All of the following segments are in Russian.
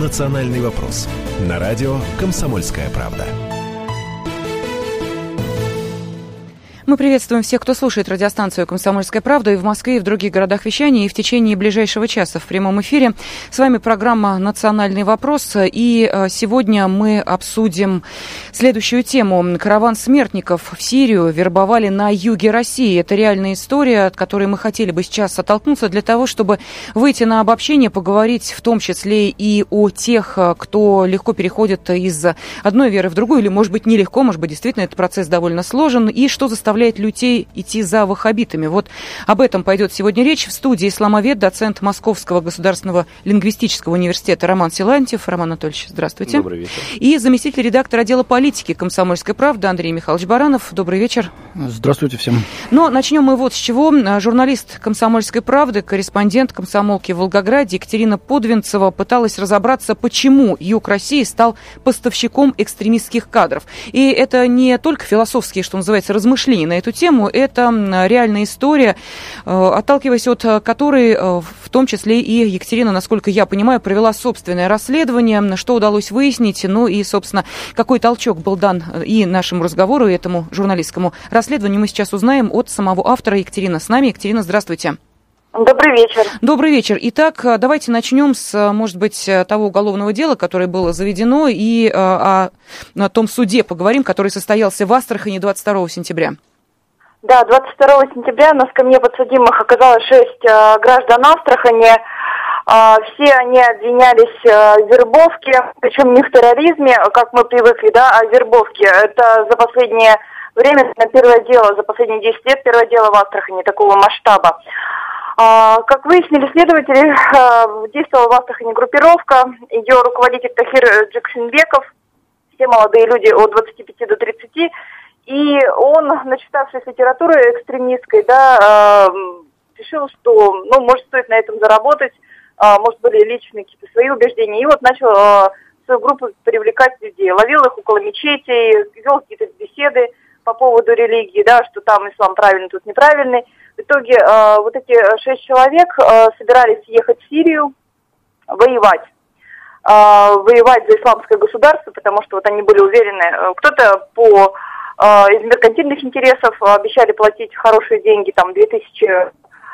«Национальный вопрос» на радио «Комсомольская правда». Мы приветствуем всех, кто слушает радиостанцию «Комсомольская правда» и в Москве, и в других городах вещания, и в течение ближайшего часа в прямом эфире. С вами программа «Национальный вопрос», и сегодня мы обсудим следующую тему. Караван смертников в Сирию вербовали на юге России. Это реальная история, от которой мы хотели бы сейчас оттолкнуться для того, чтобы выйти на обобщение, поговорить в том числе и о тех, кто легко переходит из одной веры в другую, или, может быть, нелегко, может быть, действительно этот процесс довольно сложен, и что заставляет людей идти за ваххабитами. Вот об этом пойдет сегодня речь. В студии исламовед, доцент Московского государственного лингвистического университета Роман Силантьев. Роман Анатольевич, здравствуйте. Добрый вечер. И заместитель редактора отдела политики «Комсомольской правды» Андрей Михайлович Баранов. Добрый вечер. Здравствуйте всем. Но начнем мы вот с чего. Журналист «Комсомольской правды», корреспондент комсомолки в Волгограде Екатерина Подвинцева пыталась разобраться, почему юг России стал поставщиком экстремистских кадров. И это не только философские, что называется, размышления на эту тему, это реальная история, отталкиваясь от которой, в том числе и Екатерина, насколько я понимаю, провела собственное расследование, что удалось выяснить, ну и, собственно, какой толчок был дан и нашему разговору, и этому журналистскому расследованию мы сейчас узнаем от самого автора. Екатерина с нами. Екатерина, здравствуйте. Добрый вечер. Добрый вечер. Итак, давайте начнем с, может быть, того уголовного дела, которое было заведено, и о том суде поговорим, который состоялся в Астрахани 22 сентября. Да, 22 сентября на скамье подсудимых оказалось 6 граждан Астрахани. Все они обвинялись в вербовке, причем не в терроризме, как мы привыкли, да, а в вербовке. Это за последнее время, первое дело, за последние 10 лет первое дело в Астрахани такого масштаба. Как выяснили следователи, действовала в Астрахани группировка, ее руководитель Тахир Джексинбеков, все молодые люди от 25 до 30, и он, начитавшись литературы экстремистской, да, решил, что, может, стоит на этом заработать, может, были личные какие-то свои убеждения, и вот начал свою группу привлекать людей, ловил их около мечетей, вел какие-то беседы по поводу религии, да, что там ислам правильный, тут неправильный. В итоге вот эти 6 человек собирались ехать в Сирию воевать за исламское государство, потому что вот они были уверены, кто-то из меркантильных интересов обещали платить хорошие деньги, там $2000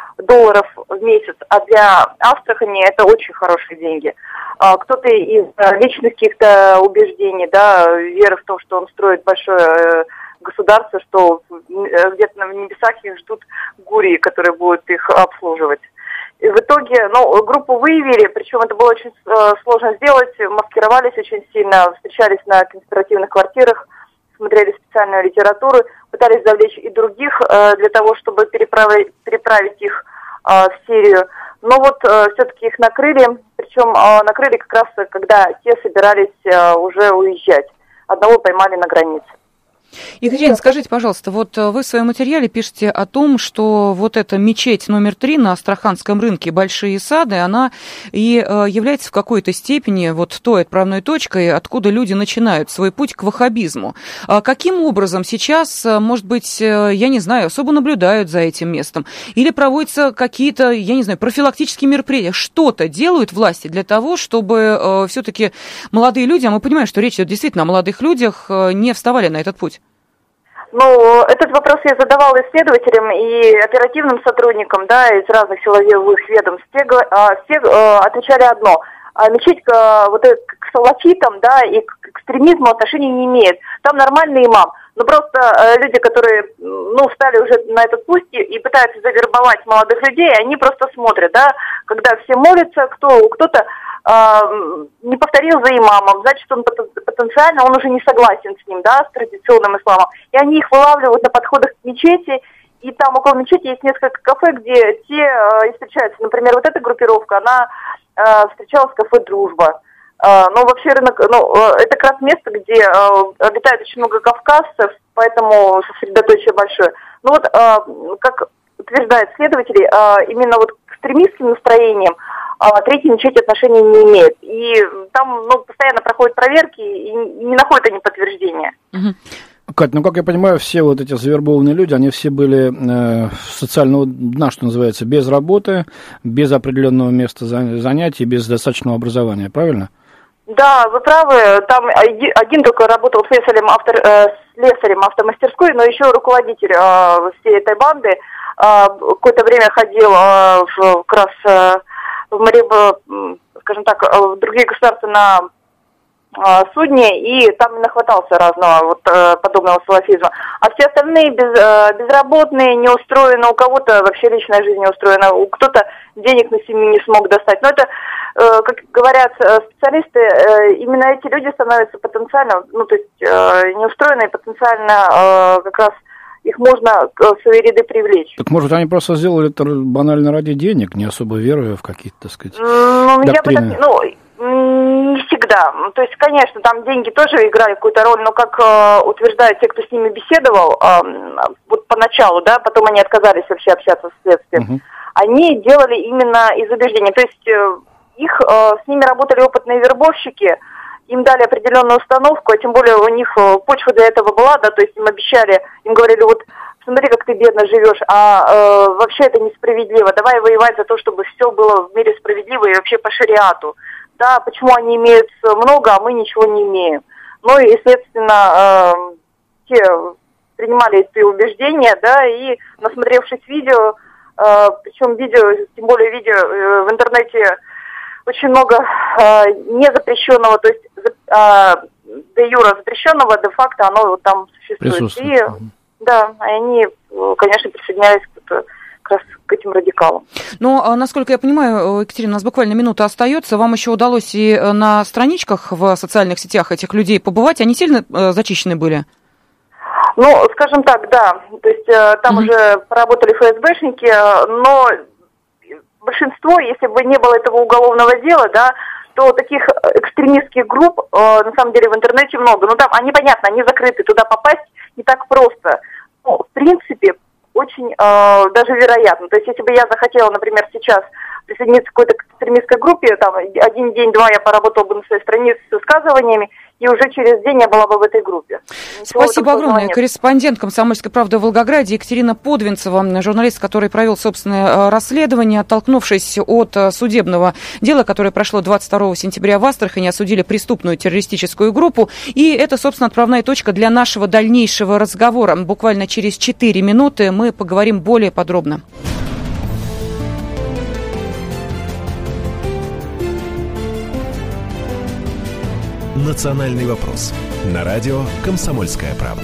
в месяц, а для Астрахани это очень хорошие деньги. Кто-то из личных каких-то убеждений, да, веры в то, что он строит большое государство, что где-то на небесах их ждут гурии, которые будут их обслуживать. И в итоге, группу выявили, причем это было очень сложно сделать, маскировались очень сильно, встречались на конспиративных квартирах, смотрели специальную литературу, пытались завлечь и других для того, чтобы переправить их в Сирию. Но вот все-таки их накрыли, причем накрыли как раз, когда те собирались уже уезжать. Одного поймали на границе. Екатерина, скажите, пожалуйста, вот вы в своем материале пишете о том, что вот эта мечеть номер 3 на Астраханском рынке «Большие сады», она и является в какой-то степени вот той отправной точкой, откуда люди начинают свой путь к ваххабизму. Каким образом сейчас, может быть, я не знаю, особо наблюдают за этим местом? Или проводятся какие-то, я не знаю, профилактические мероприятия? Что-то делают власти для того, чтобы все-таки молодые люди, а мы понимаем, что речь идет действительно о молодых людях, не вставали на этот путь? Этот вопрос я задавала исследователям и оперативным сотрудникам, да, из разных силовых ведомств. Все отвечали одно. Мечеть к салафитам, да, и к экстремизму отношения не имеет. Там нормальный имам. Но просто люди, которые, встали уже на этот путь и пытаются завербовать молодых людей, они просто смотрят, да, когда все молятся, кто-то не повторил за имамом, значит, он потенциально, он уже не согласен с ним, да, с традиционным исламом. И они их вылавливают на подходах к мечети, и там около мечети есть несколько кафе, где те и встречаются. Например, вот эта группировка, она встречалась в кафе «Дружба». Вообще рынок, это как раз место, где обитает очень много кавказцев, поэтому сосредоточие большое. Как утверждают следователи, именно вот к экстремистским настроениям третья мечеть отношения не имеет. И там постоянно проходят проверки, и не находят они подтверждения. Кать, как я понимаю, все вот эти завербованные люди, они все были социального дна, что называется, без работы, без определенного места занятий, без достаточного образования, правильно? Да, вы правы. Там один только работал слесарем автомастерской, но еще руководитель всей этой банды какое-то время ходил как раз скажем так, в другие государства на судне, и там нахватался разного подобного салафизма. А все остальные безработные, неустроены, у кого-то вообще личная жизнь не устроена, у кто-то денег на семью не смог достать. Но это, как говорят специалисты, именно эти люди становятся потенциально, неустроенные, потенциально как раз их можно в свои ряды привлечь. Так, может, они просто сделали это банально ради денег, не особо веруя в какие-то, так сказать, доктрины? Не всегда. То есть, конечно, там деньги тоже играли какую-то роль, но, как утверждают те, кто с ними беседовал, поначалу, да, потом они отказались вообще общаться с следствием, они делали именно из убеждения. То есть, с ними работали опытные вербовщики, им дали определенную установку, а тем более у них почва для этого была, да, то есть им обещали, им говорили, смотри, как ты бедно живешь, вообще это несправедливо, давай воевать за то, чтобы все было в мире справедливо и вообще по шариату. Да, почему они имеют много, а мы ничего не имеем. Ну и, естественно, те принимали эти убеждения, да, и насмотревшись видео, причем видео, тем более видео в интернете очень много незапрещенного, то есть де юра запрещенного, де-факто оно там существует. И, да, они, конечно, присоединялись как раз к этим радикалам. Но, насколько я понимаю, Екатерина, у нас буквально минута остается. Вам еще удалось и на страничках в социальных сетях этих людей побывать? Они сильно зачищены были? Ну, скажем так, да. То есть там уже поработали ФСБшники, но большинство, если бы не было этого уголовного дела, да, то таких экстремистских групп, на самом деле, в интернете много. Ну, там, они, понятно, они закрыты, туда попасть не так просто. Ну, в принципе, очень даже вероятно. То есть, если бы я захотела, например, сейчас присоединиться к какой-то экстремистской группе, там, один день-два я поработала бы на своей странице с высказываниями, и уже через день я была бы в этой группе. Ничего Спасибо огромное. Корреспондент «Комсомольской правды» в Волгограде Екатерина Подвинцева, журналист, который провел собственное расследование, оттолкнувшись от судебного дела, которое прошло 22 сентября в Астрахани, осудили преступную террористическую группу. И это, собственно, отправная точка для нашего дальнейшего разговора. Буквально через 4 минуты мы поговорим более подробно. «Национальный вопрос» на радио «Комсомольская правда».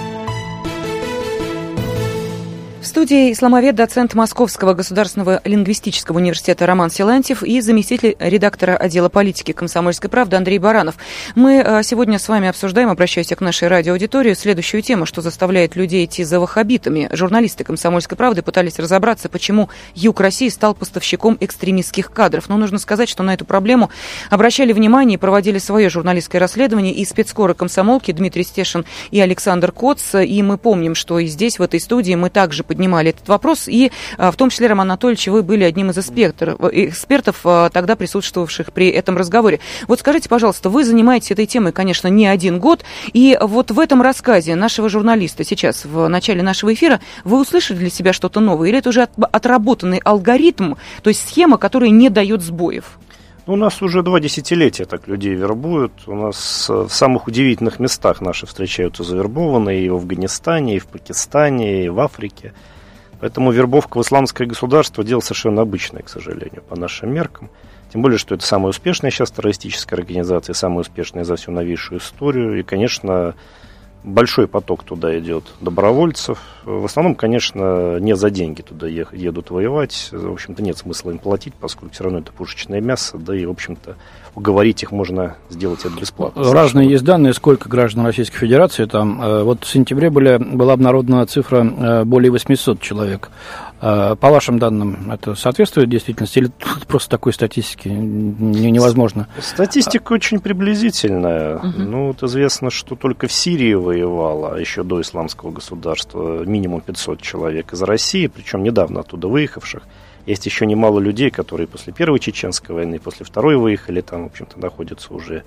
В студии исламовед, доцент Московского государственного лингвистического университета Роман Силантьев и заместитель редактора отдела политики «Комсомольской правды» Андрей Баранов. Мы сегодня с вами обсуждаем, обращаясь к нашей радиоаудитории, следующую тему, что заставляет людей идти за ваххабитами. Журналисты «Комсомольской правды» пытались разобраться, почему юг России стал поставщиком экстремистских кадров. Но нужно сказать, что на эту проблему обращали внимание и проводили свое журналистское расследование и спецкоры комсомолки Дмитрий Стешин и Александр Коц. И мы помним, что и здесь, в этой студии, мы также поднимали этот вопрос, и в том числе, Роман Анатольевич, вы были одним из экспертов, тогда присутствовавших при этом разговоре. Вот скажите, пожалуйста, вы занимаетесь этой темой, конечно, не один год, и вот в этом рассказе нашего журналиста сейчас, в начале нашего эфира, вы услышали для себя что-то новое, или это уже отработанный алгоритм, то есть схема, которая не дает сбоев? У нас уже 2 десятилетия так людей вербуют. У нас в самых удивительных местах наши встречаются завербованные, и в Афганистане, и в Пакистане, и в Африке. Поэтому вербовка в исламское государство – дело совершенно обычное, к сожалению, по нашим меркам. Тем более, что это самая успешная сейчас террористическая организация, самая успешная за всю новейшую историю. И, конечно, большой поток туда идет добровольцев. В основном, конечно, не за деньги туда едут воевать. В общем-то, нет смысла им платить, поскольку все равно это пушечное мясо. Да и, в общем-то, уговорить их можно сделать это бесплатно. Разные есть данные, сколько граждан Российской Федерации. Там, вот в сентябре была обнародована цифра более 800 человек. По вашим данным, это соответствует действительности или просто такой статистики невозможно? Статистика очень приблизительная. Ну, вот известно, что только в Сирии воевало еще до исламского государства минимум 500 человек из России, причем недавно оттуда выехавших. Есть еще немало людей, которые после Первой Чеченской войны, после Второй выехали, там, в общем-то, находятся уже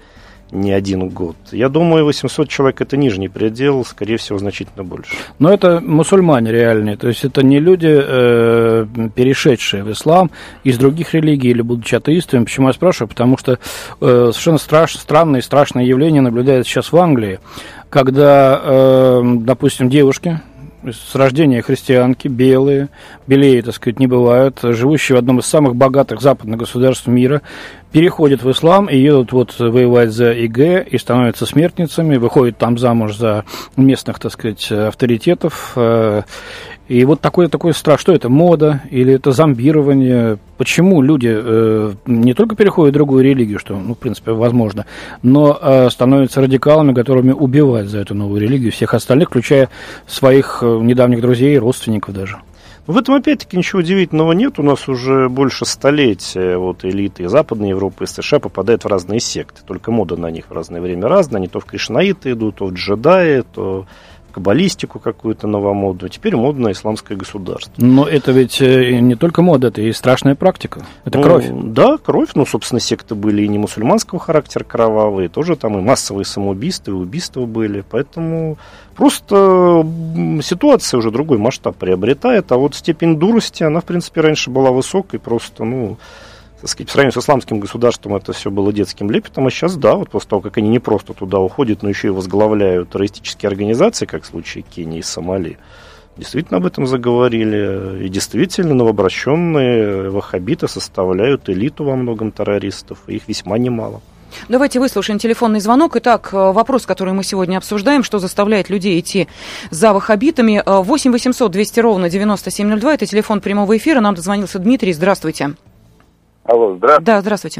не один год. Я думаю, 800 человек – это нижний предел, скорее всего, значительно больше. Но это мусульмане реальные, то есть это не люди, перешедшие в ислам из других религий или будучи атеистами. Почему я спрашиваю? Потому что совершенно странное и страшное явление наблюдается сейчас в Англии, когда, допустим, девушки с рождения христианки, белые, белее, так сказать, не бывают, живущие в одном из самых богатых западных государств мира, переходят в ислам и едут вот воевать за ИГ и становятся смертницами, выходят там замуж за местных, так сказать, авторитетов. И вот такой страх. Что это, мода или это зомбирование? Почему люди не только переходят в другую религию, что, в принципе, возможно, но становятся радикалами, которыми убивать за эту новую религию всех остальных, включая своих недавних друзей и родственников даже? В этом, опять-таки, ничего удивительного нет. У нас уже больше столетия элиты из Западной Европы, из США попадают в разные секты. Только мода на них в разное время разная. Они то в кришнаиты идут, то в джедаи, то в каббалистику какую-то новомодную. Теперь модное исламское государство. Но это ведь не только мода, это и страшная практика. Это кровь. Да, кровь. Собственно, секты были и не мусульманского характера кровавые. Тоже там и массовые самоубийства, и убийства были. Поэтому просто ситуация уже другой масштаб приобретает. А вот степень дурости, она, в принципе, раньше была высокой. Просто, так сказать, по сравнению с исламским государством это все было детским лепетом, а сейчас, да, вот после того, как они не просто туда уходят, но еще и возглавляют террористические организации, как в случае Кении и Сомали, действительно об этом заговорили, и действительно новообращенные ваххабиты составляют элиту во многом террористов, и их весьма немало. Давайте выслушаем телефонный звонок. Итак, вопрос, который мы сегодня обсуждаем, что заставляет людей идти за ваххабитами. 8 800 200 ровно 9702, это телефон прямого эфира. Нам дозвонился Дмитрий. Здравствуйте. Алло, здравствуйте. Да, здравствуйте.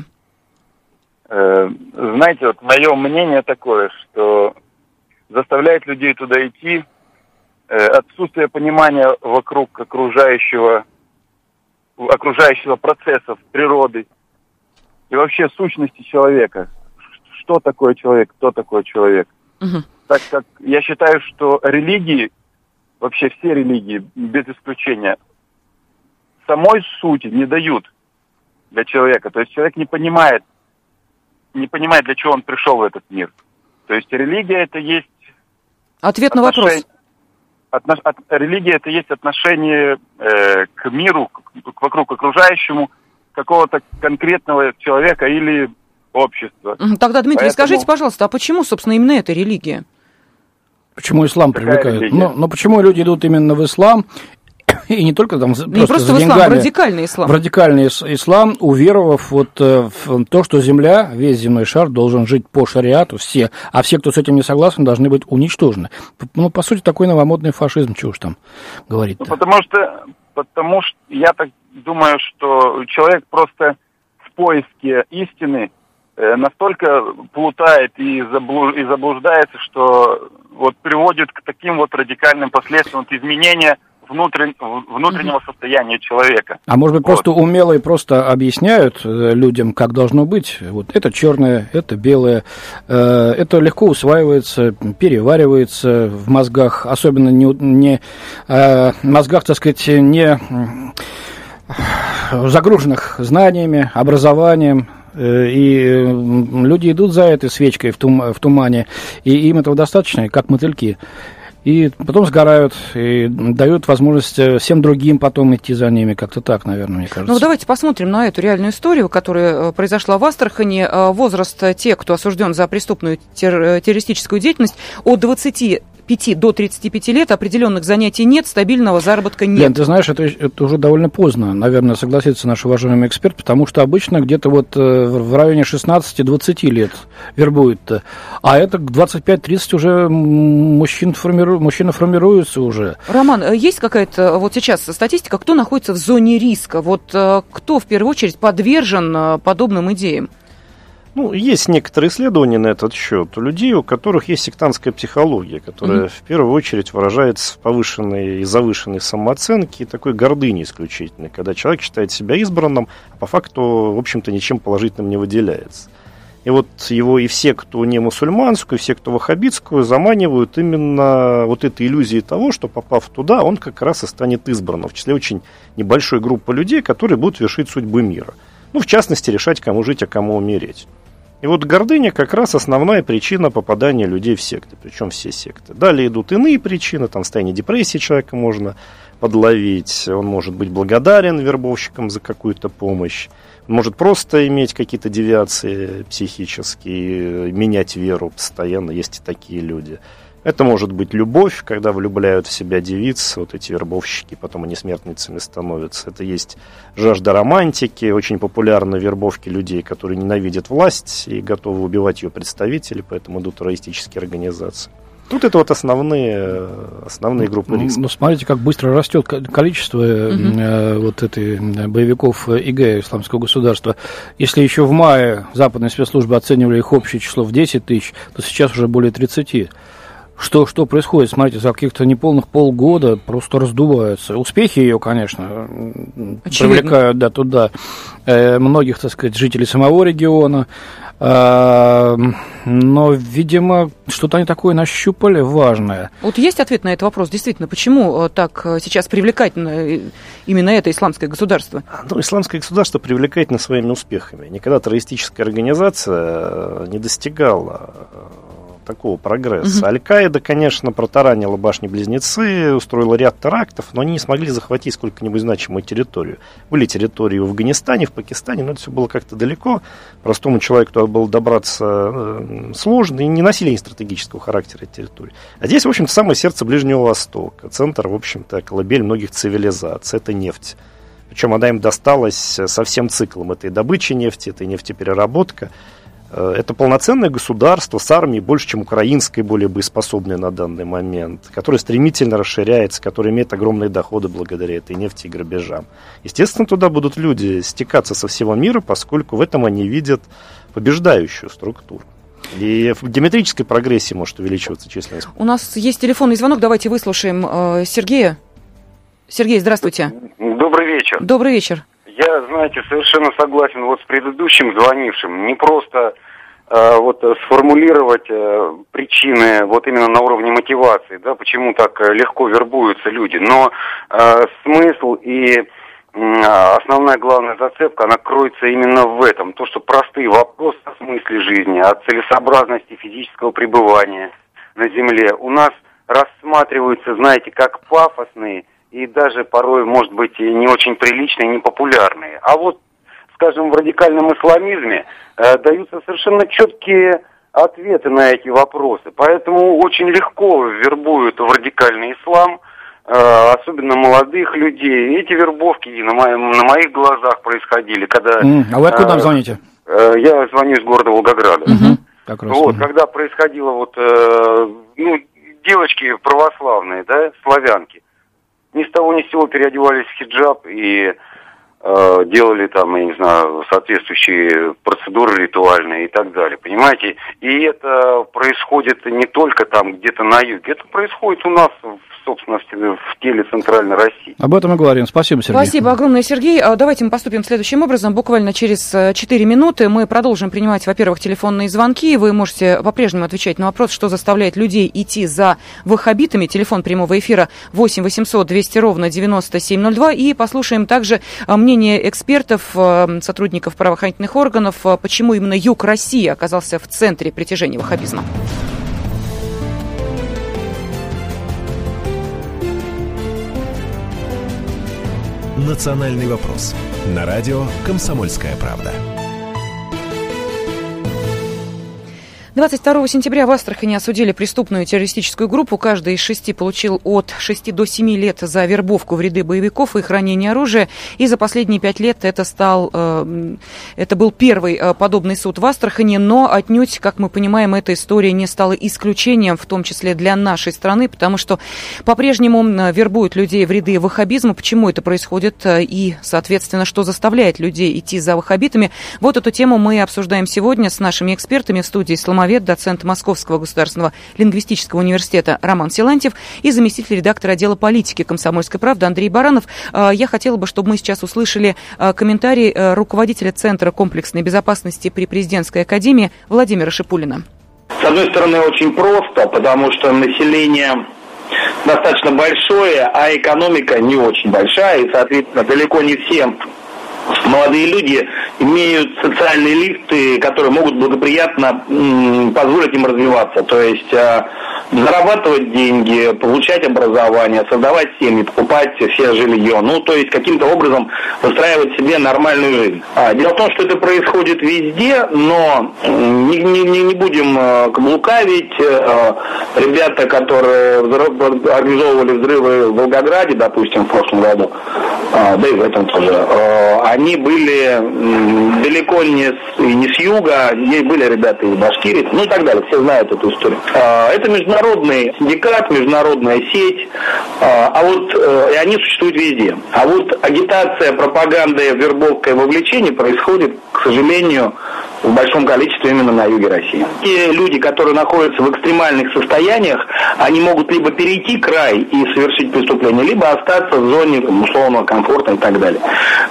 Знаете, мое мнение такое, что заставляет людей туда идти отсутствие понимания вокруг окружающего процессов, природы и вообще сущности человека. Что такое человек, кто такой человек. Угу. Так как я считаю, что религии, вообще все религии, без исключения, самой сути не дают для человека. То есть человек не понимает, для чего он пришел в этот мир. То есть религия это есть... Ответ на вопрос. Религия это есть отношение к миру, вокруг окружающему, какого-то конкретного человека или общества. Тогда, Дмитрий, скажите, пожалуйста, а почему, собственно, именно эта религия? Почему ислам привлекает? Но почему люди идут именно в ислам? И не только там просто за деньгами, в радикальный ислам. В радикальный ислам, уверовав в то, что земля, весь земной шар должен жить по шариату, все, а все, кто с этим не согласен, должны быть уничтожены. По сути, такой новомодный фашизм, чего уж там говорить-то. Потому что я так думаю, что человек просто в поиске истины настолько плутает и заблуждается, что приводит к таким радикальным последствиям изменения внутреннего состояния человека. А может быть, просто умело и просто объясняют людям, как должно быть. Это черное, это белое. Это легко усваивается, переваривается в мозгах, особенно не мозгах, так сказать, не загруженных знаниями, образованием. И люди идут за этой свечкой в тумане, и им этого достаточно, как мотыльки. И потом сгорают, и дают возможность всем другим потом идти за ними. Как-то так, наверное, мне кажется. Давайте посмотрим на эту реальную историю, которая произошла в Астрахани. Возраст тех, кто осужден за преступную террористическую деятельность, от 25 до 35 лет, определенных занятий нет, стабильного заработка нет. Лен, ты знаешь, это уже довольно поздно, наверное, согласится наш уважаемый эксперт, потому что обычно где-то в районе 16-20 лет вербуют-то, а это к 25-30 уже мужчины формируются уже. Роман, есть какая-то сейчас статистика, кто находится в зоне риска? Кто в первую очередь подвержен подобным идеям? Есть некоторые исследования на этот счет. У людей, у которых есть сектантская психология, которая в первую очередь выражается в повышенной и завышенной самооценке и такой гордыне исключительной, когда человек считает себя избранным, а по факту, в общем-то, ничем положительным не выделяется. И его и все, кто не мусульманскую, и все, кто ваххабитскую, заманивают именно этой иллюзией того, что, попав туда, он как раз и станет избранным, в числе очень небольшой группы людей, которые будут вершить судьбы мира. В частности, решать, кому жить, а кому умереть. И вот гордыня как раз основная причина попадания людей в секты, причем все секты. Далее идут иные причины, там в состоянии депрессии человека можно подловить, он может быть благодарен вербовщикам за какую-то помощь, он может просто иметь какие-то девиации психические, менять веру постоянно, есть и такие люди. Это может быть любовь, когда влюбляют в себя девиц, вот эти вербовщики, потом они смертницами становятся. Это есть жажда романтики, очень популярны вербовки людей, которые ненавидят власть и готовы убивать ее представителей, поэтому идут террористические организации. Тут это вот основные группы риска. Ну, смотрите, как быстро растет количество вот этой боевиков ИГ, Исламского государства. Если еще в мае западные спецслужбы оценивали их общее число в 10 тысяч, то сейчас уже более 30. Что происходит? Смотрите, за каких-то неполных полгода просто раздуваются. Успехи ее, конечно, привлекают туда многих, так сказать, жителей самого региона. Но, видимо, что-то они такое нащупали важное. Вот есть ответ на этот вопрос, действительно, почему так сейчас привлекательно именно это исламское государство? Ну, исламское государство привлекательно своими успехами. Никогда террористическая организация не достигала такого прогресса. Аль-Каида, конечно, протаранила башни-близнецы, устроила ряд терактов, но они не смогли захватить сколько-нибудь значимую территорию. Были территории в Афганистане, в Пакистане, но это все было как-то далеко. Простому человеку туда было добраться сложно, и не носили они стратегического характера эти территории. А здесь, в общем-то, самое сердце Ближнего Востока, центр, в общем-то, колыбель многих цивилизаций. Это нефть. Причем она им досталась со всем циклом этой добычи нефти, этой нефтепереработка. Это полноценное государство с армией больше, чем украинской, более боеспособной на данный момент, которое стремительно расширяется, которое имеет огромные доходы благодаря этой нефти и грабежам. Естественно, туда будут люди стекаться со всего мира, поскольку в этом они видят побеждающую структуру. И в геометрической прогрессии может увеличиваться численность. У нас есть телефонный звонок, давайте выслушаем Сергея. Сергей, здравствуйте. Добрый вечер. Добрый вечер. Я, знаете, совершенно согласен вот с предыдущим звонившим. Не просто сформулировать причины вот именно на уровне мотивации, да, почему так легко вербуются люди, но смысл и основная главная зацепка, она кроется именно в этом. То, что простые вопросы о смысле жизни, о целесообразности физического пребывания на Земле у нас рассматриваются, знаете, как пафосные и даже порой, может быть, не очень приличные, непопулярные. А вот, скажем, в радикальном исламизме даются совершенно четкие ответы на эти вопросы. Поэтому очень легко вербуют в радикальный ислам, особенно молодых людей. Эти вербовки на моих глазах происходили, когда... А вы откуда нам звоните? Я звоню из города Волгограда. Когда происходило девочки православные, да, славянки, ни с того ни с сего переодевались в хиджаб и делали там, я не знаю, соответствующие процедуры ритуальные и так далее, понимаете? И это происходит не только там где-то на юге, это происходит у нас в собственности в теле Центральной России. Об этом и говорим. Спасибо, Сергей. Спасибо огромное, Сергей. Давайте мы поступим следующим образом. Буквально через 4 минуты мы продолжим принимать, во-первых, телефонные звонки. Вы можете по-прежнему отвечать на вопрос, что заставляет людей идти за ваххабитами. Телефон прямого эфира 8 800 200 ровно 9702. И послушаем также мнение экспертов, сотрудников правоохранительных органов, почему именно юг России оказался в центре притяжения ваххабизма. «Национальный вопрос» на радио «Комсомольская правда». 22 сентября в Астрахани осудили преступную террористическую группу. Каждый из 6 получил от 6 до 7 лет за вербовку в ряды боевиков и хранение оружия. И за последние 5 лет это был первый подобный суд в Астрахани. Но отнюдь, как мы понимаем, эта история не стала исключением, в том числе для нашей страны, потому что по-прежнему вербуют людей в ряды ваххабизма. Почему это происходит и, соответственно, что заставляет людей идти за ваххабитами. Вот эту тему мы обсуждаем сегодня с нашими экспертами в студии «Исламовед», доцент Московского государственного лингвистического университета Роман Силантьев и заместитель редактора отдела политики «Комсомольской правды» Андрей Баранов. Я хотела бы, чтобы мы сейчас услышали комментарий руководителя Центра комплексной безопасности при Президентской академии Владимира Шипулина. С одной стороны, очень просто, потому что население достаточно большое, а экономика не очень большая, и, соответственно, далеко не все молодые люди имеют социальные лифты, которые могут благоприятно позволить им развиваться. То есть зарабатывать деньги, получать образование, создавать семьи, покупать все жилье. Ну, то есть каким-то образом выстраивать себе нормальную жизнь. Дело в том, что это происходит везде, но не будем лукавить. Ребята, которые организовывали взрывы в Волгограде, допустим, в прошлом году, да и в этом тоже, они были далеко не с юга, были ребята из Башкирии, ну и так далее, все знают эту историю. Это международный синдикат, международная сеть, и они существуют везде. А вот агитация, пропаганда, вербовка и вовлечение происходит, к сожалению, в большом количестве именно на юге России. Те люди, которые находятся в экстремальных состояниях, они могут либо перейти край и совершить преступление, либо остаться в зоне условного комфорта и так далее.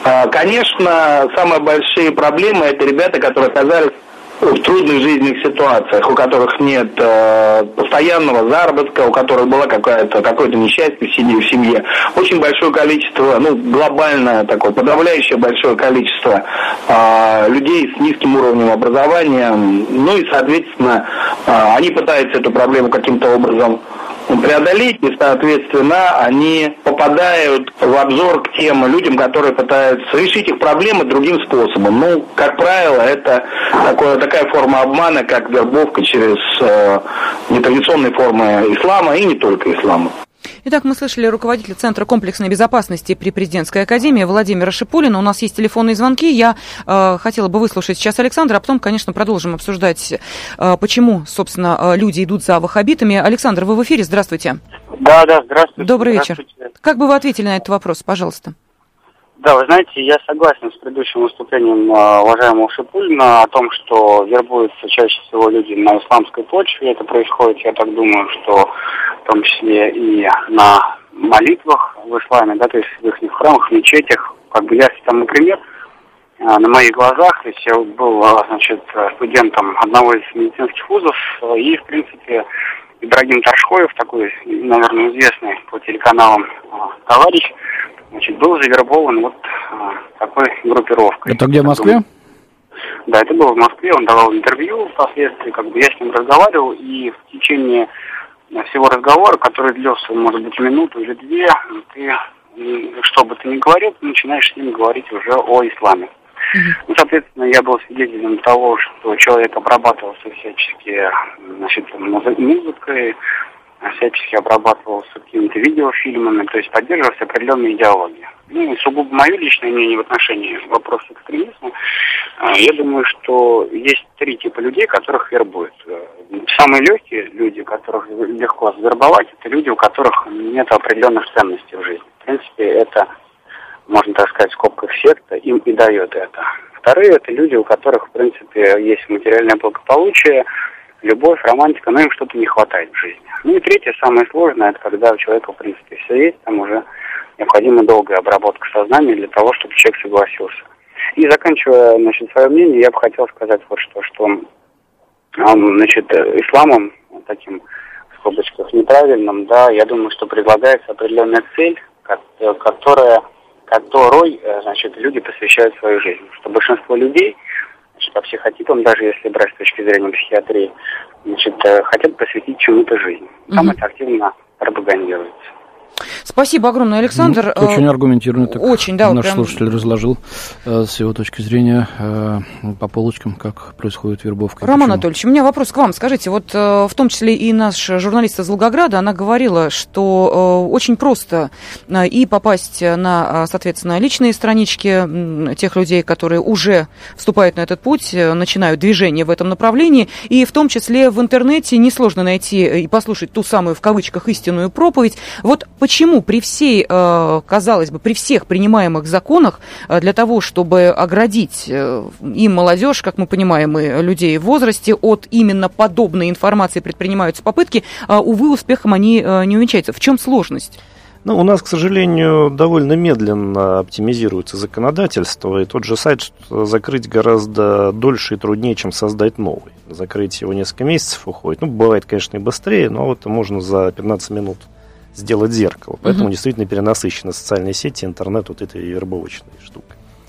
Конечно, самые большие проблемы – это ребята, которые оказались в трудных жизненных ситуациях, у которых нет постоянного заработка, у которых было какое-то несчастье в семье. Очень большое количество, глобальное такое, подавляющее большое количество людей с низким уровнем образования. Ну и, соответственно, они пытаются эту проблему каким-то образом преодолеть, и, соответственно, они попадают в обзор к тем людям, которые пытаются решить их проблемы другим способом. Как правило, это такая форма обмана, как вербовка через нетрадиционные формы ислама, и не только ислама. Итак, мы слышали руководителя Центра комплексной безопасности при Президентской академии Владимира Шипулина. У нас есть телефонные звонки. Я хотела бы выслушать сейчас Александра, а потом, конечно, продолжим обсуждать, почему, собственно, люди идут за ваххабитами. Александр, вы в эфире. Здравствуйте. Да, здравствуйте. Добрый вечер. Как бы вы ответили на этот вопрос, пожалуйста? Да, вы знаете, я согласен с предыдущим выступлением уважаемого Шипулина о том, что вербуются чаще всего люди на исламской почве. Это происходит, я так думаю, что в том числе и на молитвах в исламе, да, то есть в их храмах, в мечетях. Я там, например, на моих глазах, то есть я был, студентом одного из медицинских вузов, и, в принципе, Ибрагим Таршхоев, такой, наверное, известный по телеканалам товарищ, был завербован такой группировкой. Это где, в Москве? Да, это было в Москве, он давал интервью впоследствии, я с ним разговаривал, и в течение всего разговора, который длился, может быть, минуту или две, ты, что бы ты ни говорил, ты начинаешь с ним говорить уже о исламе. Соответственно, я был свидетелем того, что человек обрабатывался всячески, музыкой, всячески обрабатывался какими-то видеофильмами, то есть поддерживался определенной идеологией. И сугубо мое личное мнение в отношении вопроса экстремизма, я думаю, что есть три типа людей, которых вербуют. Самые легкие люди, которых легко завербовать, это люди, у которых нет определенных ценностей в жизни. В принципе, это, можно так сказать, в скобках секта, им и дает это. Вторые – это люди, у которых, в принципе, есть материальное благополучие, любовь, романтика, но им что-то не хватает в жизни. И третье, самое сложное, это когда у человека, в принципе, все есть, там уже необходима долгая обработка сознания для того, чтобы человек согласился. И заканчивая, свое мнение, я бы хотел сказать вот что исламом, таким, в скобочках, неправильным, да, я думаю, что предлагается определенная цель, которой, люди посвящают свою жизнь. Что большинство людей, по психотипам, даже если брать с точки зрения психиатрии, хотят посвятить чему-то жизнь. Там это активно пропагандируется. Спасибо огромное, Александр. Очень аргументированно так очень, да, наш слушатель разложил с его точки зрения по полочкам, как происходит вербовка. Роман Анатольевич, у меня вопрос к вам. Скажите, в том числе и наш журналист из Волгограда, она говорила, что очень просто и попасть на, соответственно, личные странички тех людей, которые уже вступают на этот путь, начинают движение в этом направлении, и в том числе в интернете несложно найти и послушать ту самую, в кавычках, истинную проповедь. Почему при всей, казалось бы, при всех принимаемых законах для того, чтобы оградить и молодежь, как мы понимаем, и людей в возрасте от именно подобной информации предпринимаются попытки, увы, успехом они не увенчаются? В чем сложность? У нас, к сожалению, довольно медленно оптимизируется законодательство, и тот же сайт закрыть гораздо дольше и труднее, чем создать новый. Закрыть его несколько месяцев уходит. Бывает, конечно, и быстрее, но можно за 15 минут сделать зеркало. Поэтому действительно перенасыщены социальные сети, интернет этой вербовочной штукой.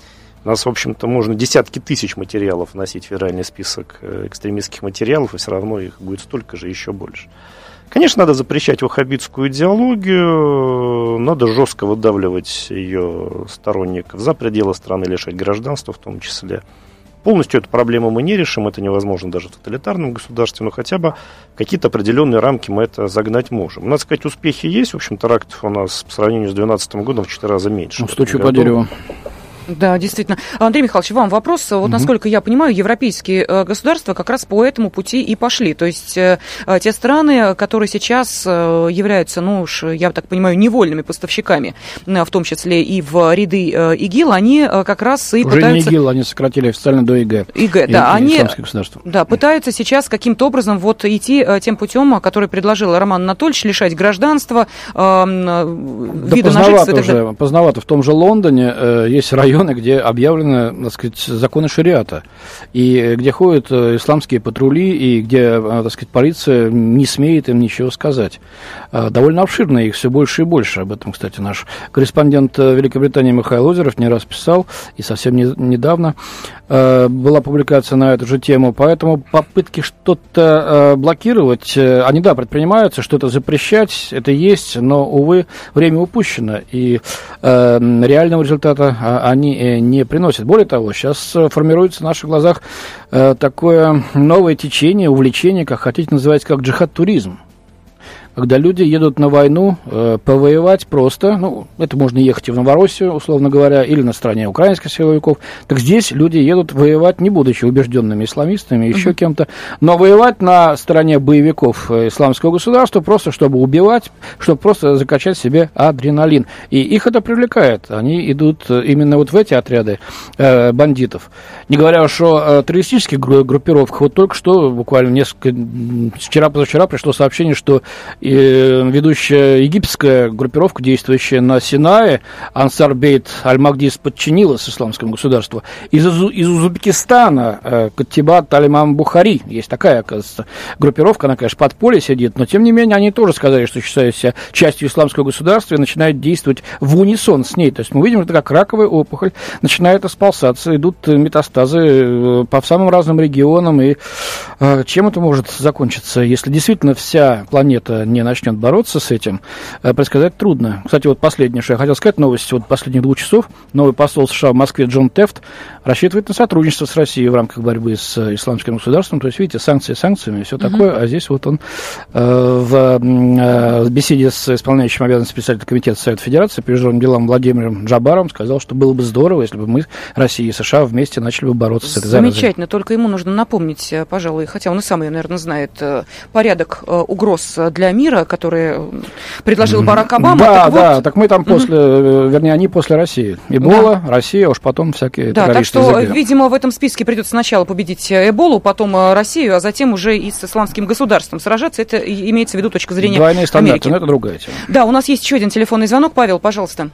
У нас, в общем-то, можно десятки тысяч материалов вносить в федеральный список экстремистских материалов, и все равно их будет столько же, еще больше. Конечно, надо запрещать ваххабитскую идеологию, надо жестко выдавливать ее сторонников за пределы страны, лишать гражданства в том числе. Полностью эту проблему мы не решим, это невозможно даже в тоталитарном государстве, но хотя бы какие-то определенные рамки мы это загнать можем. Надо сказать, успехи есть, в общем, терактов у нас по сравнению с 2012 годом в 4 раза меньше. Стучу по дереву. Да, действительно. Андрей Михайлович, вам вопрос. Вот, насколько я понимаю, европейские государства как раз по этому пути и пошли. То есть те страны, которые сейчас являются, ну уж, я так понимаю, невольными поставщиками, в том числе и в ряды ИГИЛ, они как раз и уже пытаются... не ИГИЛ, они сократили официально до ИГ. ИГ, да. Они да, пытаются сейчас каким-то образом вот идти тем путем, который предложил Роман Анатольевич, лишать гражданства, вида на жительство. Поздновато. В том же Лондоне есть район, где объявлены, так сказать, законы шариата, и где ходят исламские патрули, и где, так сказать, полиция не смеет им ничего сказать. Довольно обширно, их все больше и больше. Об этом, кстати, наш корреспондент Великобритании Михаил Озеров не раз писал, и совсем недавно была публикация на эту же тему. Поэтому попытки что-то блокировать, они, да, предпринимаются, что-то запрещать, это есть, но, увы, время упущено, и реального результата они не приносят. Более того, сейчас формируется в наших глазах такое новое течение, увлечение, как хотите называть, как джихад-туризм. Когда люди едут на войну повоевать просто, ну, это можно ехать и в Новороссию, условно говоря, или на стороне украинских силовиков, так здесь люди едут воевать, не будучи убежденными исламистами, еще кем-то, но воевать на стороне боевиков исламского государства, просто чтобы убивать, чтобы просто закачать себе адреналин. И их это привлекает. Они идут именно вот в эти отряды бандитов. Не говоря уж о террористических группировках. Вот только что, буквально вчера-позавчера пришло сообщение, что ведущая египетская группировка, действующая на Синае, Ансар Бейт Аль-Махдис, подчинилась исламскому государству. Из Узбекистана Каттибат Аль-Имам Бухари, есть такая, оказывается, группировка, она, конечно, под поле сидит, но, тем не менее, они тоже сказали, что считают себя частью исламского государства и начинают действовать в унисон с ней. То есть мы видим, это как раковая опухоль, начинает расползаться, идут метастазы по самым разным регионам, и чем это может закончиться, если действительно вся планета не начнет бороться с этим, предсказать трудно. Кстати, вот последнее, что я хотел сказать, новость вот последних 2 часов. Новый посол США в Москве Джон Тефт рассчитывает на сотрудничество с Россией в рамках борьбы с исламским государством. То есть, видите, санкции санкциями, все такое. А здесь вот он в беседе с исполняющим обязанности председателя комитета Совета Федерации по международным делам Владимиром Джабаровым сказал, что было бы здорово, если бы мы, Россия и США, вместе начали бы бороться с этой заразой. Замечательно. Только ему нужно напомнить, пожалуй, хотя он и сам, наверное, знает порядок угроз для мира, которые предложил Барак Обама. Да, так так мы там после, вернее, они после России. Эбола, да. Россия, уж потом всякие террористы. Да, так что, видимо, в этом списке придется сначала победить Эболу, потом Россию, а затем уже и с исламским государством сражаться. Это имеется в виду точка зрения двойные стандарты, Америки. Но это другая тема. Да, у нас есть еще один телефонный звонок. Павел, пожалуйста.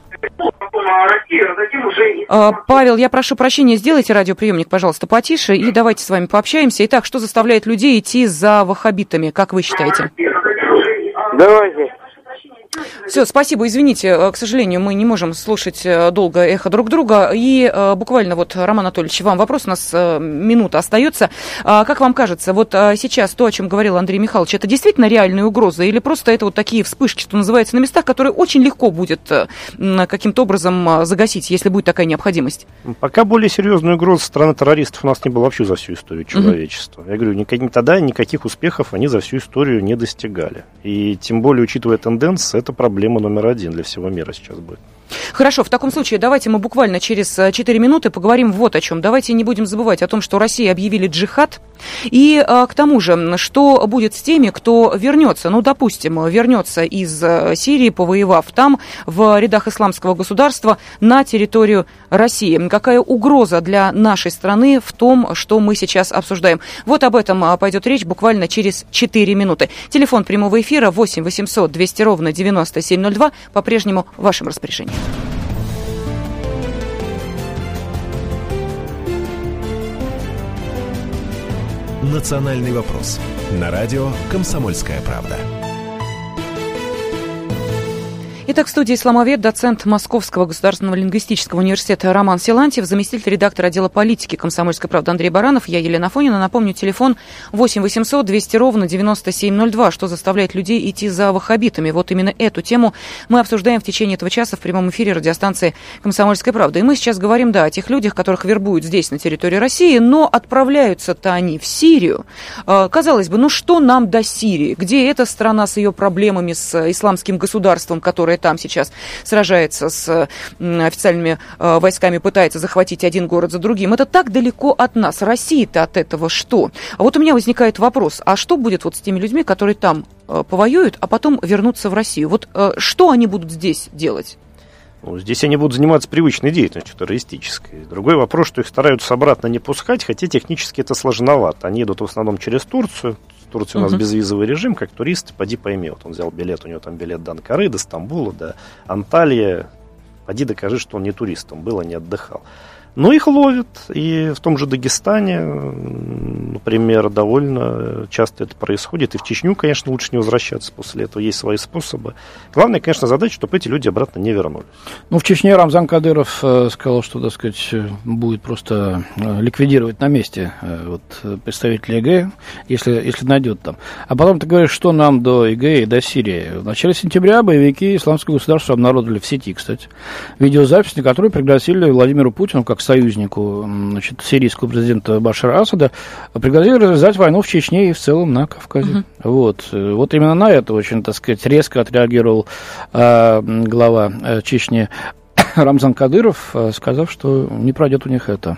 Павел, я прошу прощения, сделайте радиоприемник, пожалуйста, потише, и давайте с вами пообщаемся. Итак, что заставляет людей идти за ваххабитами, как вы считаете? Давайте. Все, спасибо, извините, к сожалению, мы не можем слушать долго эхо друг друга. И буквально вот, Роман Анатольевич, вам вопрос, у нас минута остается. Как вам кажется, вот сейчас то, о чем говорил Андрей Михайлович, это действительно реальная угроза или просто это вот такие вспышки, что называется, на местах, которые очень легко будет каким-то образом загасить, если будет такая необходимость? Пока более серьезную угрозу со стороны террористов у нас не было вообще за всю историю человечества. Я говорю, тогда никаких успехов они за всю историю не достигали. И тем более, учитывая тенденции, это проблема номер 1 для всего мира сейчас будет. Хорошо, в таком случае давайте мы буквально через 4 минуты поговорим вот о чем. Давайте не будем забывать о том, что России объявили джихад. И к тому же, что будет с теми, кто вернется, ну, допустим, вернется из Сирии, повоевав там, в рядах исламского государства, на территорию России. Какая угроза для нашей страны в том, что мы сейчас обсуждаем? Вот об этом пойдет речь буквально через 4 минуты. Телефон прямого эфира 8 800 200 ровно 9702 по-прежнему в вашем распоряжении. «Национальный вопрос» на радио «Комсомольская правда». Итак, в студии «Исламовед», доцент Московского государственного лингвистического университета Роман Силантьев, заместитель редактора отдела политики «Комсомольской правды» Андрей Баранов, я Елена Афонина. Напомню, телефон 8 800 200 ровно 9702. Что заставляет людей идти за ваххабитами? Вот именно эту тему мы обсуждаем в течение этого часа в прямом эфире радиостанции «Комсомольская правда». И мы сейчас говорим, да, о тех людях, которых вербуют здесь, на территории России, но отправляются-то они в Сирию. Казалось бы, ну что нам до Сирии? Где эта страна с ее проблемами, с исламским государством, которое там сейчас сражается с официальными войсками, пытается захватить один город за другим. Это так далеко от нас. Россия-то от этого что? А вот у меня возникает вопрос, а что будет вот с теми людьми, которые там повоюют, а потом вернутся в Россию? Вот что они будут здесь делать? Ну, здесь они будут заниматься привычной деятельностью террористической. Другой вопрос, что их стараются обратно не пускать, хотя технически это сложновато. Они идут в основном через Турцию. В Турции у нас безвизовый режим, как турист, поди пойми. Вот он взял билет, у него там билет до Анкары, до Стамбула, до Анталии. Поди докажи, что он не турист, он был, а не отдыхал. Но их ловят, и в том же Дагестане, например, довольно часто это происходит. И в Чечню, конечно, лучше не возвращаться после этого, есть свои способы. Главная, конечно, задача, чтобы эти люди обратно не вернулись. Ну, в Чечне Рамзан Кадыров сказал, что, так сказать, будет просто ликвидировать на месте вот, представителей ЕГЭ, если найдет там. А потом ты говоришь, что нам до ЕГЭ и до Сирии. В начале сентября боевики Исламского государства обнародовали в сети, кстати, видеозапись, на которой пригласили Владимиру Путину, как союзнику, значит, сирийского президента Башара Асада, пригласили развязать войну в Чечне и в целом на Кавказе. Вот именно на это очень, так сказать, резко отреагировал глава Чечни Рамзан Кадыров, сказав, что не пройдет у них это.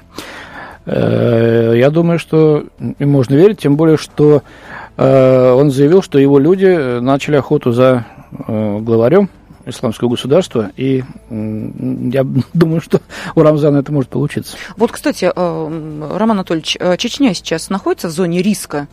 Я думаю, что им можно верить, тем более, что он заявил, что его люди начали охоту за главарем исламского государства, и я думаю, что у Рамзана это может получиться. Вот, кстати, Роман Анатольевич, Чечня сейчас находится в зоне риска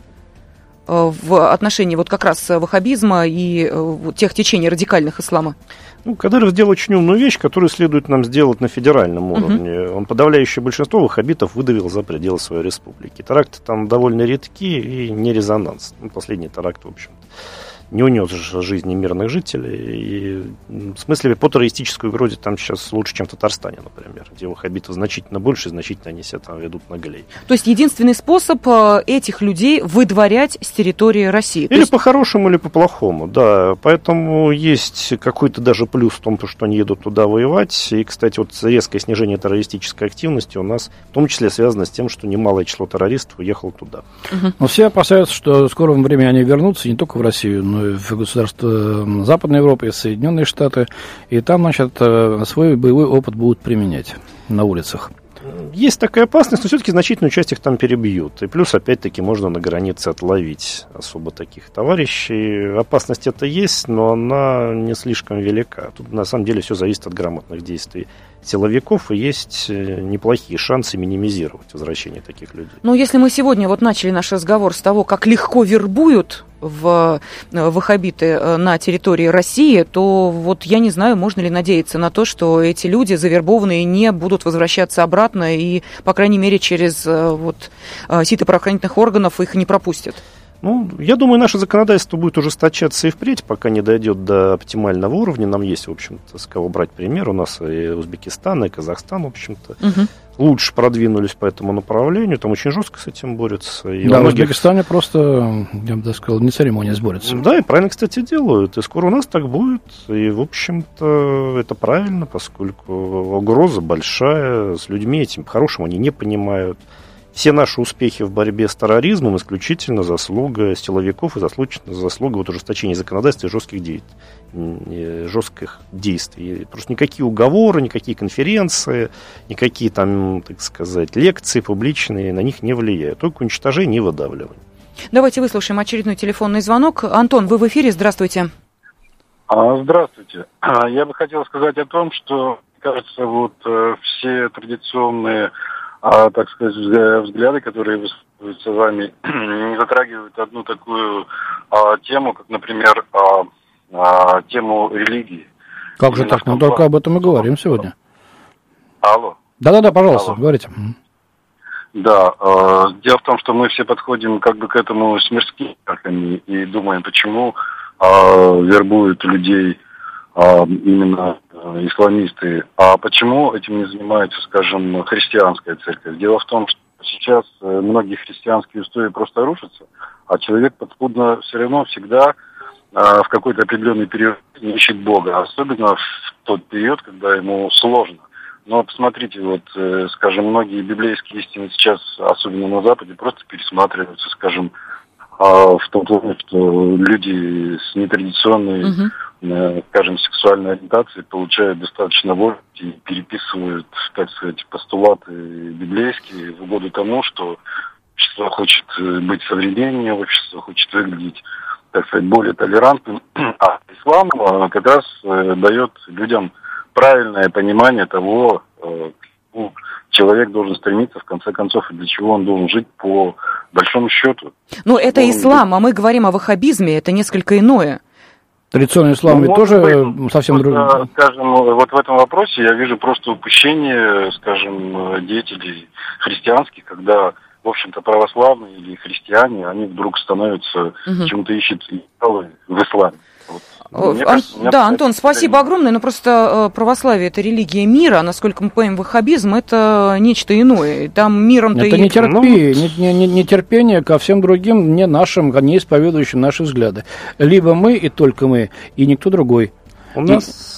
в отношении вот как раз ваххабизма и тех течений радикальных ислама? Ну, Кадыров сделал очень умную вещь, которую следует нам сделать на федеральном уровне. Он подавляющее большинство ваххабитов выдавил за пределы своей республики. Теракты там довольно редки и не резонансны. Ну, последний теракт, в общем-то, не унес жизни мирных жителей. И в смысле по террористической угрозе там сейчас лучше, чем в Татарстане, например, где ваххабитов значительно больше, значительно они себя там ведут наглей. То есть единственный способ этих людей выдворять с территории России? Или по-хорошему, или по-плохому, да. Поэтому есть какой-то даже плюс в том, что они едут туда воевать. И, кстати, вот резкое снижение террористической активности у нас в том числе связано с тем, что немалое число террористов уехало туда. Но все опасаются, что в скором времени они вернутся не только в Россию, но и в государства Западной Европы, Соединенные Штаты, и там, значит, свой боевой опыт будут применять на улицах. Есть такая опасность, но все-таки значительную часть их там перебьют. И плюс, опять-таки, можно на границе отловить особо таких товарищей. Опасность это есть, но она не слишком велика. Тут, на самом деле, все зависит от грамотных действий силовиков, и есть неплохие шансы минимизировать возвращение таких людей. Ну, если мы сегодня вот начали наш разговор с того, как легко вербуют ваххабиты на территории России, то вот я не знаю, можно ли надеяться на то, что эти люди завербованные не будут возвращаться обратно и, по крайней мере, через ситы правоохранительных органов их не пропустят. Ну, я думаю, наше законодательство будет ужесточаться и впредь, пока не дойдет до оптимального уровня. Нам есть, в общем-то, с кого брать пример. У нас и Узбекистан, и Казахстан, в общем-то, лучше продвинулись по этому направлению. Там очень жестко с этим борются. И да, в Узбекистане просто, я бы так сказал, не церемония борются. Да, и правильно, кстати, делают. И скоро у нас так будет. И, в общем-то, это правильно, поскольку угроза большая. С людьми этим по-хорошему они не понимают. Все наши успехи в борьбе с терроризмом исключительно заслуга силовиков и заслуга ужесточения законодательства и жестких действий. Просто никакие уговоры, никакие конференции, никакие там, так сказать, лекции публичные на них не влияют. Только уничтожение и выдавливание. Давайте выслушаем очередной телефонный звонок. Антон, вы в эфире, здравствуйте. Здравствуйте. Я бы хотел сказать о том, что, кажется, все традиционные так сказать, взгляды, которые высказываются вами, не затрагивают одну такую тему, как, например, тему религии. Как же так? Мы только об этом и говорим сегодня. Алло. Да-да-да, пожалуйста, говорите. Да, дело в том, что мы все подходим как бы к этому с мирскими страхами и думаем, почему вербуют людей именно исламисты. А почему этим не занимается, скажем, христианская церковь? Дело в том, что сейчас многие христианские устои просто рушатся, а человек подспудно все равно всегда в какой-то определенный период ищет Бога, особенно в тот период, когда ему сложно. Но посмотрите, вот, скажем, многие библейские истины сейчас, особенно на Западе, просто пересматриваются, скажем, в том плане, что люди с нетрадиционной, скажем, сексуальной ориентацией получают достаточно власти и переписывают, так сказать, постулаты библейские в угоду тому, что общество хочет быть современнее, общество хочет выглядеть, так сказать, более толерантным, а ислам как раз дает людям правильное понимание того, к человек должен стремиться, в конце концов, и для чего он должен жить по большому счету. Ну, это ислам, а мы говорим о ваххабизме, это несколько иное. Традиционный ислам ведь тоже совсем другой. Скажем, вот в этом вопросе я вижу просто упущение, скажем, деятелей христианских, когда, в общем-то, православные или христиане, они вдруг становятся, почему-то ищут идеалы в исламе. Вот. Да, Антон, спасибо огромное, но просто православие – это религия мира, а насколько мы понимаем, ваххабизм – это нечто иное. Там миром-то это нетерпение ко всем другим, не нашим, не исповедующим наши взгляды. Либо мы и только мы, и никто другой. У нас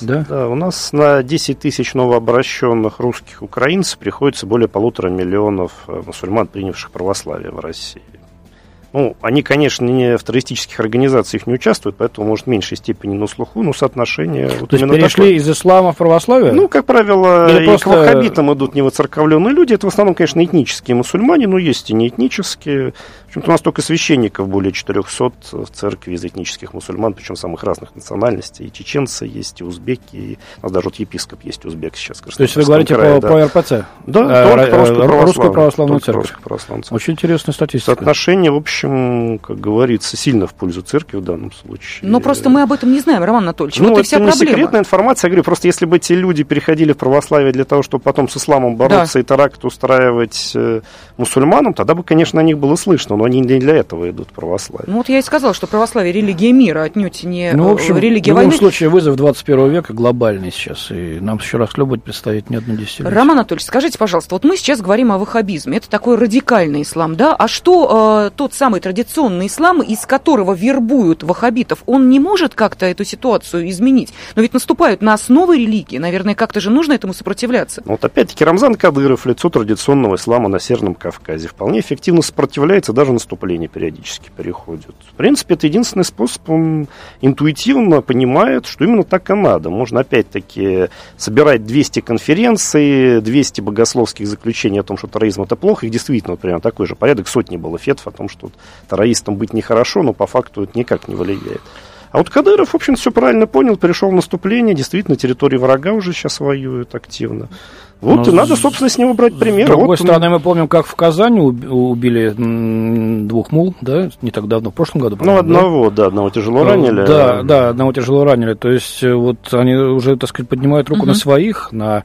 на 10 тысяч новообращенных русских украинцев приходится более 1,5 миллиона мусульман, принявших православие в России. Ну, они, конечно, не в террористических организациях не участвуют, поэтому, может, в меньшей степени на слуху, но соотношение... То есть перешли такое. Из ислама в православие? Ну, как правило, или и просто... к ваххабитам идут невоцерковленные люди. Это в основном, конечно, этнические мусульмане, но есть и неэтнические. В общем-то, у нас только священников более 400 в церкви из этнических мусульман, причем самых разных национальностей. И чеченцы есть, и узбеки, и у нас даже вот епископ есть узбек сейчас. То есть вы говорите про РПЦ? Да, Русскую православную церковь. Очень интересная статистика. Соотношение, в общем, как говорится, сильно в пользу церкви в данном случае. Но просто мы об этом не знаем, Роман Анатольевич. Ну, вот это и вся не проблема. Секретная информация. Я говорю, просто если бы эти люди переходили в православие для того, чтобы потом с исламом бороться и теракт устраивать мусульманам, тогда бы, конечно, о них было слышно, но они не для этого идут в православие. Ну, вот я и сказала, что православие – религия мира, отнюдь не в общем, религия войны. В любом случае, вызов 21 века глобальный сейчас, и нам еще раз будет предстоять не одно десятилетие. Роман Анатольевич, скажите, пожалуйста, вот мы сейчас говорим о ваххабизме, это такой радикальный ислам, да? А что тот самый традиционный ислам, из которого вербуют ваххабитов, он не может как-то эту ситуацию изменить? Но ведь наступают на основы религии, наверное, как-то же нужно этому сопротивляться. Вот опять-таки Рамзан Кадыров, лицо традиционного ислама на Северном Кавказе, вполне эффективно сопротивляется, даже наступление периодически переходит. В принципе, это единственный способ, он интуитивно понимает, что именно так и надо. Можно опять-таки собирать 200 конференций, 200 богословских заключений о том, что терроризм это плохо, их действительно вот примерно такой же порядок, сотни было фетв о том, что террористам быть нехорошо, но по факту это никак не влияет. А вот Кадыров, в общем, все правильно понял, перешел в наступление, действительно, территории врага уже сейчас воюют активно. Вот, и надо, собственно, с него брать пример. С другой стороны, мы помним, как в Казани убили 2 мул, да, не так давно, в прошлом году. Ну, одного тяжело ранили. Да, одного тяжело ранили. То есть, вот они уже, так сказать, поднимают руку на своих, на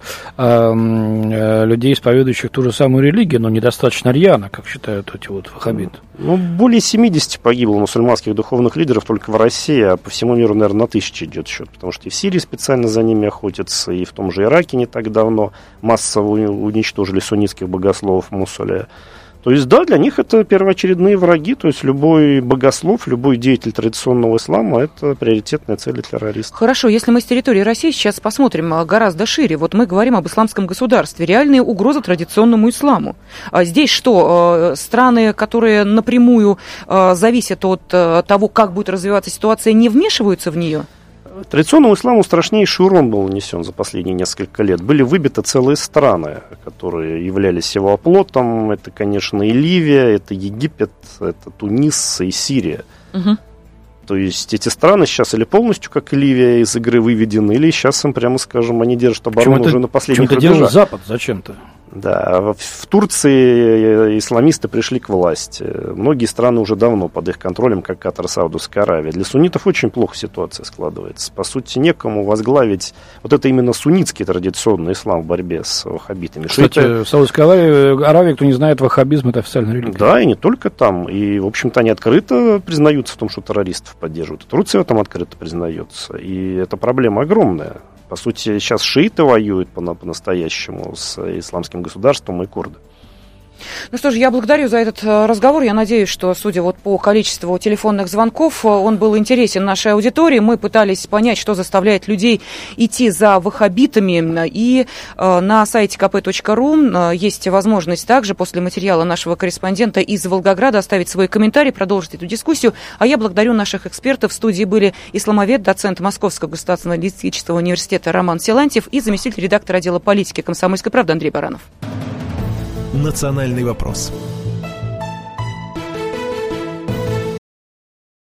людей, исповедующих ту же самую религию, но недостаточно рьяно, как считают эти вот ваххабиты. Ну, более 70 погибло мусульманских духовных лидеров только в России, а по всему миру, наверное, на 1000 идет счет, потому что и в Сирии специально за ними охотятся, и в том же Ираке не так давно массово уничтожили суннитских богословов в Мусуле. То есть, да, для них это первоочередные враги, то есть любой богослов, любой деятель традиционного ислама – это приоритетная цель для террористов. Хорошо, если мы с территории России сейчас посмотрим гораздо шире, вот мы говорим об исламском государстве, реальные угрозы традиционному исламу. А здесь что, страны, которые напрямую зависят от того, как будет развиваться ситуация, не вмешиваются в нее? Традиционному исламу страшнейший урон был нанесен за последние несколько лет. Были выбиты целые страны, которые являлись его оплотом. Это, конечно, и Ливия, это Египет, это Тунис и Сирия. Угу. То есть эти страны сейчас или полностью, как и Ливия, из игры выведены, или сейчас им, прямо скажем, они держат оборону уже на последних рубежах. Почему-то делает Запад зачем-то. Да, в Турции исламисты пришли к власти. Многие страны уже давно под их контролем, как Катар, Саудовская Аравия. Для суннитов очень плохо ситуация складывается. По сути, некому возглавить вот это именно суннитский традиционный ислам в борьбе с ваххабитами. Кстати, в Саудовской Аравии, кто не знает, ваххабизм — это официальная религия. Да, и не только там. И, в общем-то, они открыто признаются в том, что террористов поддерживают. Турция в этом открыто признается. И это проблема огромная. По сути, сейчас шииты воюют по-настоящему с исламским государством и курды. Ну что ж, я благодарю за этот разговор. Я надеюсь, что, судя вот по количеству телефонных звонков, он был интересен нашей аудитории. Мы пытались понять, что заставляет людей идти за ваххабитами. И на сайте kp.ru есть возможность также после материала нашего корреспондента из Волгограда оставить свой комментарий, продолжить эту дискуссию. А я благодарю наших экспертов. В студии были исламовед, доцент Московского государственного лингвистического университета Роман Силантьев и заместитель редактора отдела политики «Комсомольской правды» Андрей Баранов. «Национальный вопрос».